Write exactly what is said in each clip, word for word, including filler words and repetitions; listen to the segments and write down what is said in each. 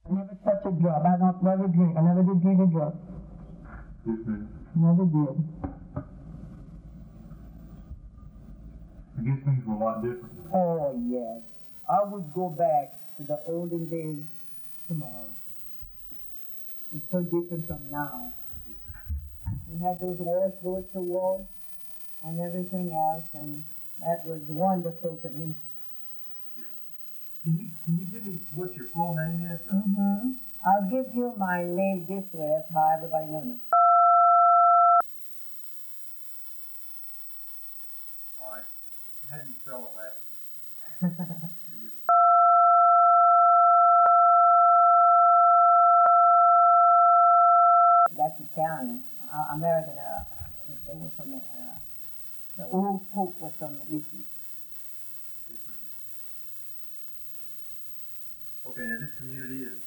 Never touch a drug. I don't never drink. I never did drink a drug. Mm-hmm. Never did. I guess things were a lot different. Oh, yes. I would go back to the olden days tomorrow. It's so different from now. We had those washboards to wash and everything else, and that was wonderful to me. Yeah. Can you can you give me what your full name is? Uh, Mm-hmm. I'll give you my name this way. That's how everybody knows me. all right. How do you spell it last? That's Italian. Uh, American. Uh, they were from uh, the old Pope was from Italy. Okay, now this community is,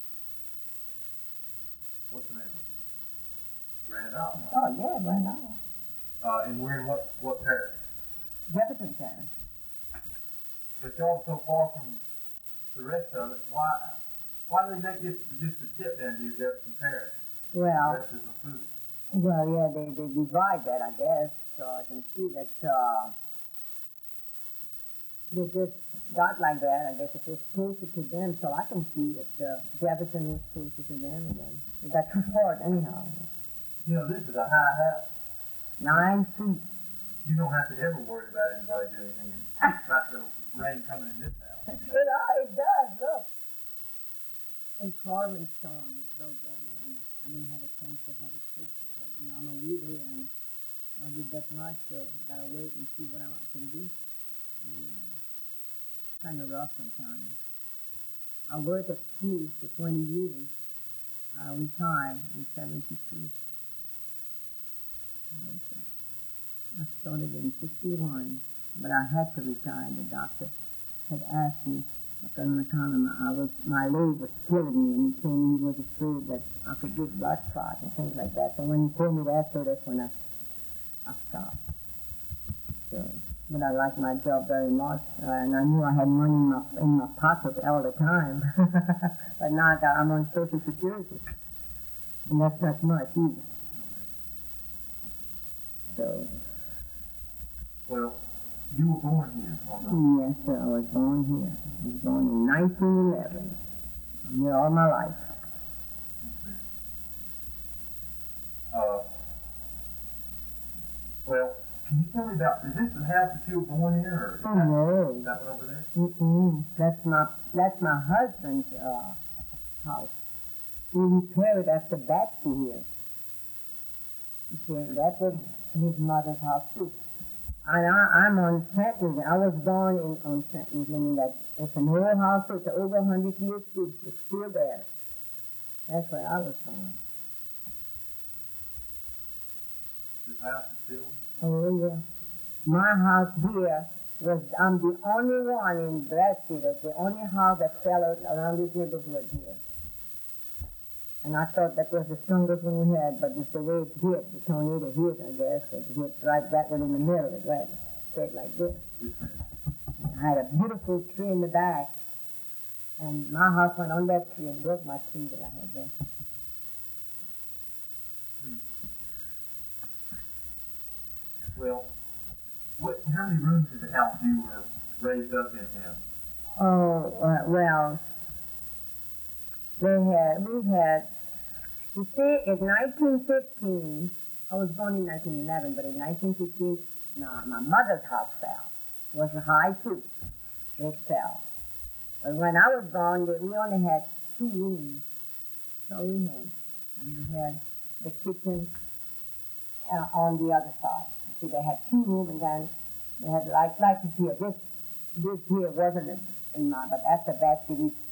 what's the name of it? Grand Isle. Oh yeah, right now. Uh, and we're in what, what parish? Jefferson Parish. But y'all so far from the rest of it, why, why do they make this just a tip down here, Jefferson Parish? The Well, rest is the food. well, yeah, they, they divide that, I guess. So I can see that uh, they just got like that. I guess it was closer to them, so I can see that uh, Jefferson was closer to them, and then they got too far anyhow. You know, this is a high house. Nine feet. You don't have to ever worry about anybody doing anything about the rain coming in this house. It, uh, it does, look. And Carmen's song was built down there, and I didn't have a chance to have it fixed because, you know, I'm a widow and I don't do that much, so I gotta wait and see what I can do. And, uh, kind of rough sometimes. I worked at school for twenty years. I retired in seventy-three. I worked there. I started in fifty-one, but I had to retire. The doctor had asked me, because on account of my, I was, my leg was killing me, and he told me he was afraid that I could get blood clots and things like that. So when he told me that, so that's when I, I stopped. So, but I liked my job very much, uh, and I knew I had money in my in my pocket all the time. But now that I'm on Social Security, and that's not much either. So, Well, you were born here on the yes, sir, I was born here. I was born in nineteen eleven. I'm here all my life. Uh, well, can you tell me about, is this the house that you were born in, or is Oh, that, no. is that one over there? Mm-mm. That's my that's my husband's uh, house. We repaired after Betsy here. You see, that was his mother's house too. And I, I'm on Trenton. I was born in on Trenton, meaning that it's an old house. It's over a hundred years too. It's still there. That's where I was born. This house is still? Oh yeah. My house here was, I'm the only one in Bradstreet. It's the only house that fell out around this neighborhood here. And I thought that was the strongest one we had, but it's the way it hit, the tornado hit, I guess. It hit right that one in the middle, it right straight like this. I had a beautiful tree in the back, and my house went on that tree and broke my tree that I had there. Well, what, how many rooms is the house you were raised up in have? Oh, uh, well, they had, we had, you see, in nineteen fifteen, I was born in nineteen eleven, but in nineteen fifteen, no, my mother's house fell. It was high too. It fell. But when I was born, we only had two rooms. That's all we had. And we had the kitchen uh, on the other side. You see, they had two rooms, and then they had like like this here. This this here wasn't in mine, but after that, we